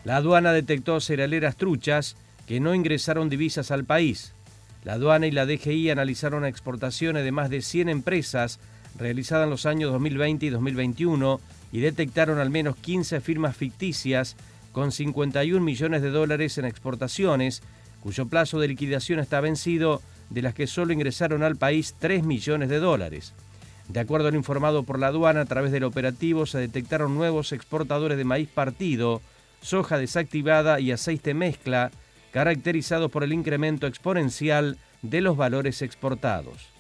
La aduana detectó cerealeras truchas que no ingresaron divisas al país. La aduana y la DGI analizaron exportaciones de más de 100 empresas realizadas en los años 2020 y 2021 y detectaron al menos 15 firmas ficticias con 51 millones de dólares en exportaciones, cuyo plazo de liquidación está vencido, de las que solo ingresaron al país 3 millones de dólares. De acuerdo a lo informado por la aduana, a través del operativo se detectaron nuevos exportadores de maíz partido, soja desactivada y aceite mezcla, caracterizados por el incremento exponencial de los valores exportados.